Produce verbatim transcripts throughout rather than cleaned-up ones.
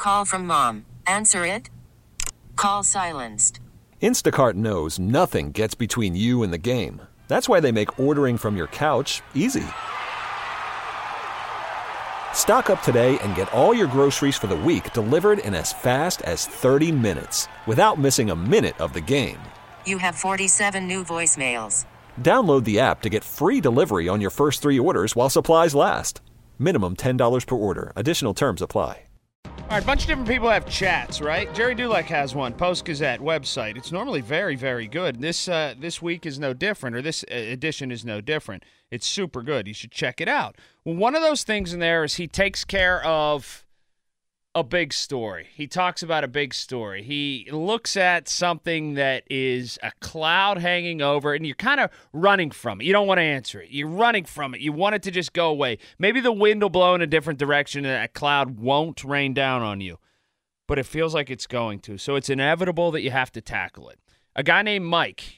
Call from mom. Answer it. Call silenced. Instacart knows nothing gets between you and the game. That's why they make ordering from your couch easy. Stock up today and get all your groceries for the week delivered in as fast as thirty minutes without missing a minute of the game. You have forty-seven new voicemails. Download the app to get free delivery on your first three orders while supplies last. Minimum ten dollars per order. Additional terms apply. All right, a bunch of different people have chats, right? Jerry Dulac has one, Post-Gazette website. It's normally very, very good. This uh, this week is no different, or this edition is no different. It's super good. You should check it out. Well, one of those things in there is he takes care of a big story. He talks about a big story. He looks at something that is a cloud hanging over, and you're kind of running from it. You don't want to answer it. You're running from it. You want it to just go away. Maybe the wind will blow in a different direction, and that cloud won't rain down on you. But it feels like it's going to. So it's inevitable that you have to tackle it. A guy named Mike,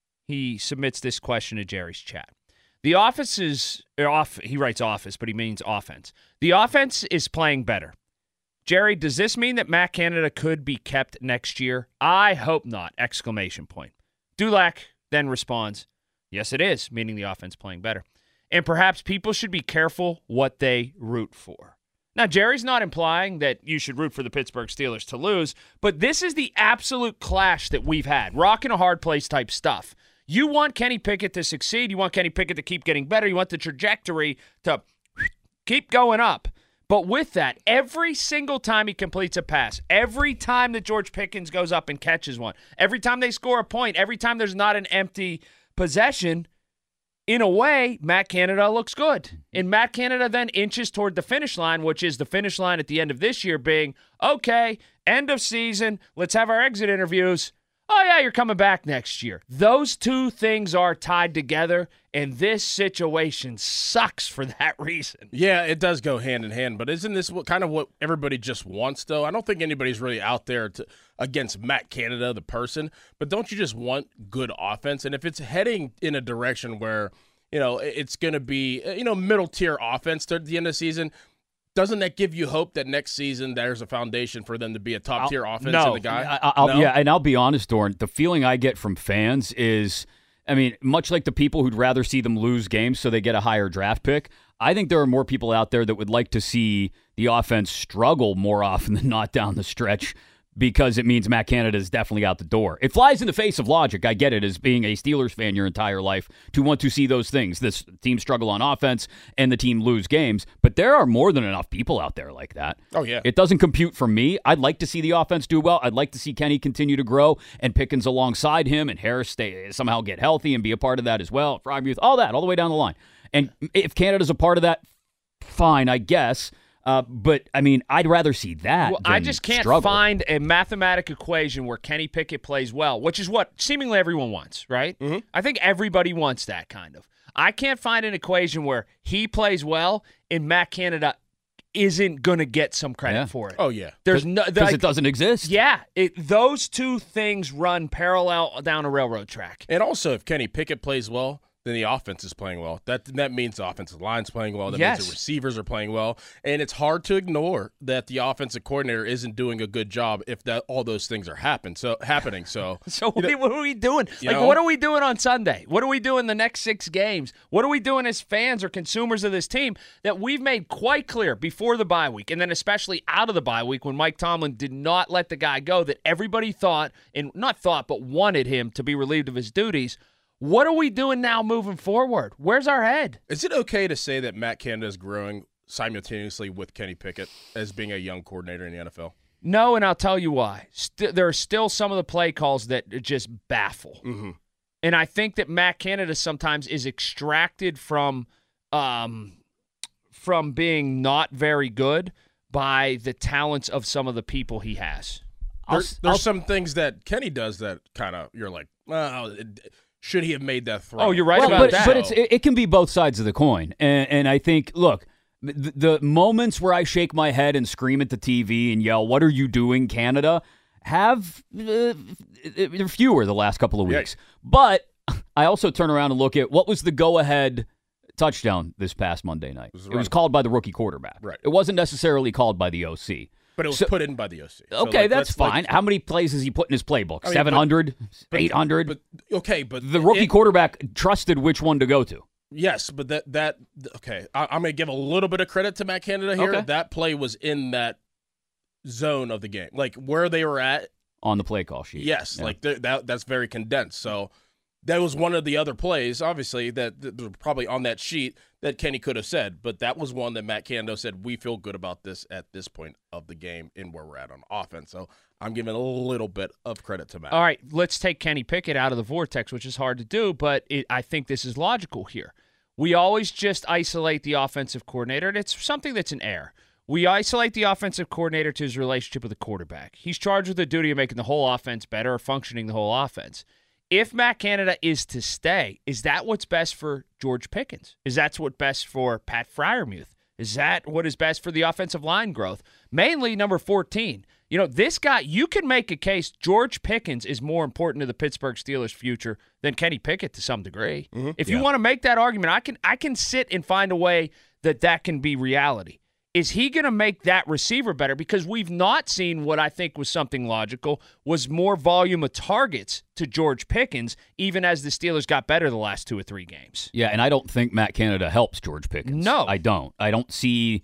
he submits this question to Jerry's chat. The office is off. He writes office, but he means offense. The offense is playing better. Jerry, does this mean that Matt Canada could be kept next year? I hope not! Exclamation point. Dulac then responds, yes, it is, meaning the offense playing better. And perhaps people should be careful what they root for. Now, Jerry's not implying that you should root for the Pittsburgh Steelers to lose, but this is the absolute clash that we've had. Rock in a hard place type stuff. You want Kenny Pickett to succeed. You want Kenny Pickett to keep getting better. You want the trajectory to keep going up. But with that, every single time he completes a pass, every time that George Pickens goes up and catches one, every time they score a point, every time there's not an empty possession, in a way, Matt Canada looks good. And Matt Canada then inches toward the finish line, which is the finish line at the end of this year being, okay, end of season, let's have our exit interviews. Oh, yeah, you're coming back next year. Those two things are tied together, and this situation sucks for that reason. Yeah, it does go hand in hand, but isn't this what, kind of what everybody just wants, though? I don't think anybody's really out there to, against Matt Canada, the person, but don't you just want good offense? And if it's heading in a direction where, you know, it's going to be, you know, middle-tier offense at the end of the season, doesn't that give you hope that next season there's a foundation for them to be a top-tier offense no, and the guy? I, I'll, no? Yeah, and I'll be honest, Dorn, the feeling I get from fans is, I mean, much like the people who'd rather see them lose games so they get a higher draft pick, I think there are more people out there that would like to see the offense struggle more often than not down the stretch, because it means Matt Canada is definitely out the door. It flies in the face of logic. I get it, as being a Steelers fan your entire life, to want to see those things. This team struggle on offense and the team lose games. But there are more than enough people out there like that. Oh, yeah. It doesn't compute for me. I'd like to see the offense do well. I'd like to see Kenny continue to grow and Pickens alongside him and Harris stay, somehow get healthy and be a part of that as well. Freiermuth, all that, all the way down the line. And if Canada's a part of that, fine, I guess. Uh, but, I mean, I'd rather see that Well, than I just can't struggle. find a mathematical equation where Kenny Pickett plays well, which is what seemingly everyone wants, right? Mm-hmm. I think everybody wants that kind of. I can't find an equation where he plays well and Matt Canada isn't going to get some credit Yeah. for it. Oh, yeah. There's no Because like, it doesn't exist. Yeah, it, those two things run parallel down a railroad track. And also, if Kenny Pickett plays well, then the offense is playing well. That that means the offensive line's playing well. That Yes. means the receivers are playing well. And it's hard to ignore that the offensive coordinator isn't doing a good job if that all those things are happen, so happening. So, So you know, what are we doing? you Like, know? what are we doing on Sunday? What are we doing the next six games? What are we doing as fans or consumers of this team that we've made quite clear before the bye week, and then especially out of the bye week when Mike Tomlin did not let the guy go, that everybody thought, and not thought, but wanted him to be relieved of his duties. What are we doing now moving forward? Where's our head? is it okay to say that Matt Canada is growing simultaneously with Kenny Pickett as being a young coordinator in the N F L? No, and I'll tell you why. St- there are still some of the play calls that just baffle. Mm-hmm. And I think that Matt Canada sometimes is extracted from um, from being not very good by the talents of some of the people he has. I'll- There, there's I'll- some things that Kenny does that kind of, you're like, well, it, should he have made that throw? Oh, you're right Well, about but, that. But it's, it, it can be both sides of the coin. And, and I think, look, the, the moments where I shake my head and scream at the T V and yell, "What are you doing, Canada?" have uh, they're fewer the last couple of weeks. Yeah. But I also turn around and look at what was the go-ahead touchdown this past Monday night. It was, it was called by the rookie quarterback. Right. It wasn't necessarily called by the O C. But it was So- put in by the O C. So, Okay, like, that's let's, like- fine. How many plays has he put in his playbook? I mean, seven hundred, but- eight hundred? But, okay, but The rookie it- quarterback trusted which one to go to. Yes, but that that okay. I, I'm gonna give a little bit of credit to Matt Canada here. Okay. That play was in that zone of the game, like where they were at. On the play call sheet. Yes, Yeah. like th- that. That's very condensed. So that was one of the other plays, obviously, that, that were probably on that sheet that Kenny could have said. But that was one that Matt Canada said, we feel good about this at this point of the game and where we're at on offense. So I'm giving a little bit of credit to Matt. All right, let's take Kenny Pickett out of the vortex, which is hard to do, but it, I think this is logical here. We always just isolate the offensive coordinator, and it's something that's an error. We isolate the offensive coordinator to his relationship with the quarterback. He's charged with the duty of making the whole offense better or functioning the whole offense. If Matt Canada is to stay, is that what's best for George Pickens? Is that what's best for Pat Freiermuth? Is that what is best for the offensive line growth? Mainly number fourteen. You know, this guy, you can make a case George Pickens is more important to the Pittsburgh Steelers' future than Kenny Pickett to some degree. Mm-hmm. If you Yeah. want to make that argument, I can I can sit and find a way that that can be reality. Is he going to make that receiver better? Because we've not seen what I think was something logical, was more volume of targets to George Pickens, even as the Steelers got better the last two or three games. Yeah, and I don't think Matt Canada helps George Pickens. No. I don't. I don't see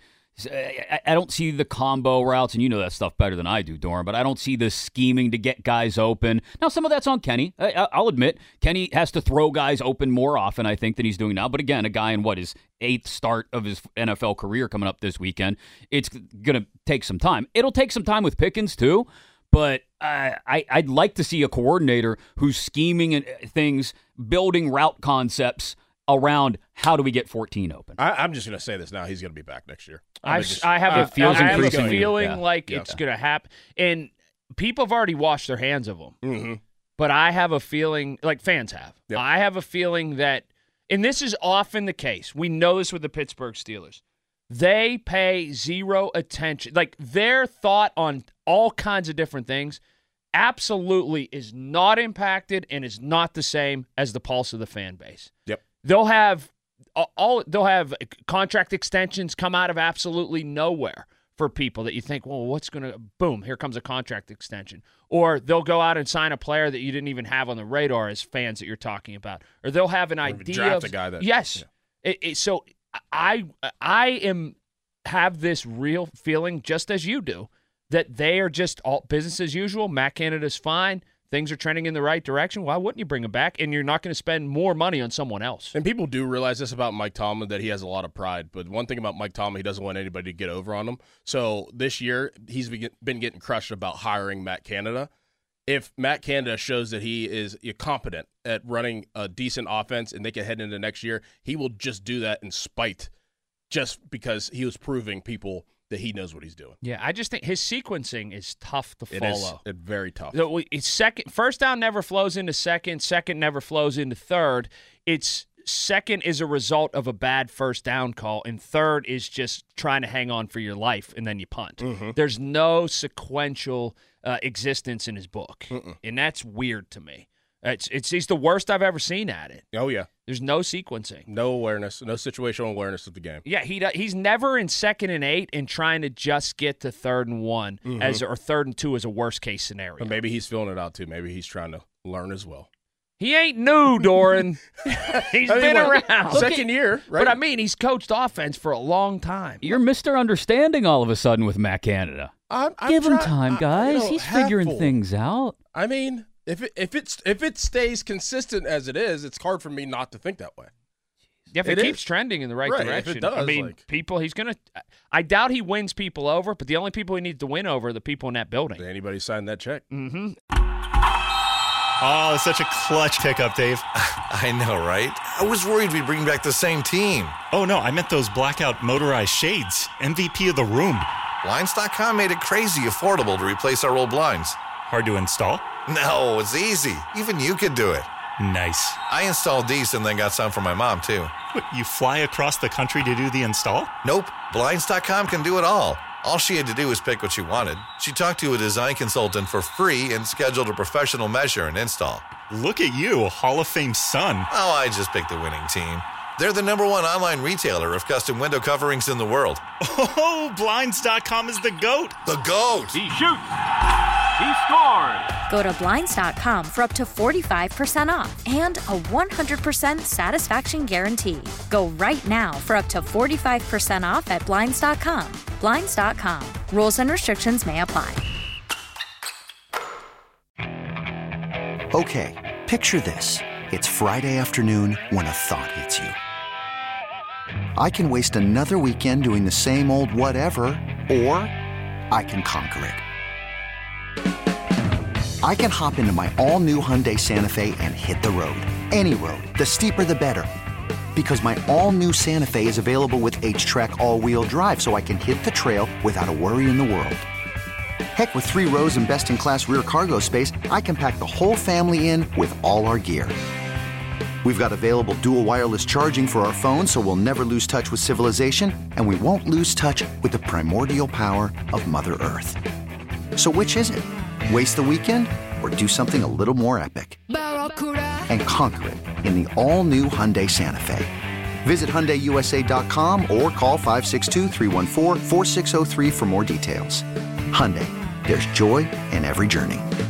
I I don't see the combo routes, and you know that stuff better than I do, Doran, but I don't see the scheming to get guys open. Now, some of that's on Kenny. I, I- I'll admit, Kenny has to throw guys open more often, I think, than he's doing now. But again, a guy in, what, his eighth start of his N F L career coming up this weekend, it's going to take some time. It'll take some time with Pickens, too. But uh, I, I'd like to see a coordinator who's scheming and things, building route concepts around how do we get fourteen open. I, I'm just going to say this now. He's going to be back next year. I'm I, gonna just- I have uh, a, feels I have a increasingly- feeling yeah. like Yeah. it's going to happen. And people have already washed their hands of him. Mm-hmm. But I have a feeling, like fans have, Yep. I have a feeling that, and this is often the case, we know this with the Pittsburgh Steelers, they pay zero attention. Like their thought on all kinds of different things absolutely is not impacted and is not the same as the pulse of the fan base. Yep. They'll have all they'll have contract extensions come out of absolutely nowhere for people that you think, well, what's going to boom, here comes a contract extension. Or they'll go out and sign a player that you didn't even have on the radar as fans that you're talking about. Or they'll have an Or even idea draft of a guy that- yes. yeah. It, it, so I I am have this real feeling, just as you do, that they are just all business as usual. Matt Canada's fine. Things are trending in the right direction. Why wouldn't you bring him back? And you're not going to spend more money on someone else. And people do realize this about Mike Tomlin, that he has a lot of pride. But one thing about Mike Tomlin, he doesn't want anybody to get over on him. So this year, he's been getting crushed about hiring Matt Canada. If Matt Canada shows that he is competent at running a decent offense and they can head into next year, he will just do that in spite, just because he was proving people that he knows what he's doing. Yeah, I just think his sequencing is tough to It is follow. it very tough. So we- it's second, first down never flows into second. Second never flows into third. It's second is a result of a bad first down call, and third is just trying to hang on for your life, and then you punt. Mm-hmm. There's no sequential uh, existence in his book, Mm-mm. and that's weird to me. It's it's he's the worst I've ever seen at it. Oh, yeah. There's no sequencing. No awareness, no situational awareness of the game. Yeah, he do- he's never in second and eight and trying to just get to third and one Mhm. as or third and two as a worst case scenario. But maybe he's feeling it out, too. Maybe he's trying to learn as well. He ain't new, Doran. He's I mean, been what, around. Second year, right? But I mean, he's coached offense for a long time. You're Mister Understanding all of a sudden with Matt Canada. I'm, I'm Give him try- time, I- guys. you know, He's figuring half full. things out. I mean, if it, if it's if it stays consistent as it is, it's hard for me not to think that way. Yeah, if it, It keeps is. trending in the right, Right, if direction. it does, I mean, like- people, he's going to – I doubt he wins people over, but the only people he needs to win over are the people in that building. Did anybody sign that check? Mm-hmm. Oh, such a clutch pickup, Dave. I know, right? I was worried we'd bring back the same team. Oh, no, I meant those blackout motorized shades. M V P of the room. Blinds dot com made it crazy affordable to replace our old blinds. Hard to install? No, it's easy. Even you could do it. Nice. I installed these and then got some for my mom, too. What, you fly across the country to do the install? Nope, Blinds dot com can do it all. All she had to do was pick what she wanted. She talked to a design consultant for free and scheduled a professional measure and install. Look at you, Hall of Fame son. Oh, I just picked the winning team. They're the number one online retailer of custom window coverings in the world. Oh, Blinds dot com is the GOAT. The GOAT! He shoots! He scores! Go to Blinds dot com for up to forty-five percent off and a one hundred percent satisfaction guarantee. Go right now for up to forty-five percent off at Blinds dot com. Blinds dot com. Rules and restrictions may apply. Okay, picture this. It's Friday afternoon when a thought hits you. I can waste another weekend doing the same old whatever, or I can conquer it. I can hop into my all-new Hyundai Santa Fe and hit the road. Any road. The steeper, the better. Because my all-new Santa Fe is available with H-Track all-wheel drive, so I can hit the trail without a worry in the world. Heck, with three rows and best-in-class rear cargo space, I can pack the whole family in with all our gear. We've got available dual wireless charging for our phones, so we'll never lose touch with civilization, and we won't lose touch with the primordial power of Mother Earth. So which is it? Waste the weekend or do something a little more epic? And conquer it in the all-new Hyundai Santa Fe. Visit Hyundai U S A dot com or call five six two, three one four, four six zero three for more details. Hyundai, there's joy in every journey.